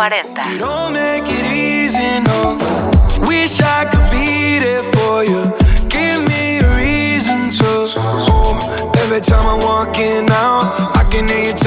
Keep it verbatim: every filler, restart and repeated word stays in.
cuarenta. You don't make it easy, no. Wish I could be there for you. Give me a reason to. Oh, every time I'm walking out, I can hear you